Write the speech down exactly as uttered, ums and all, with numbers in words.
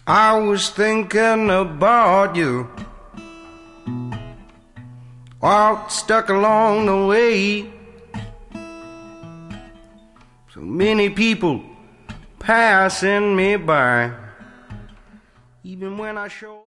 I was thinking about you, all stuck along the way. So many people passing me by, even when I show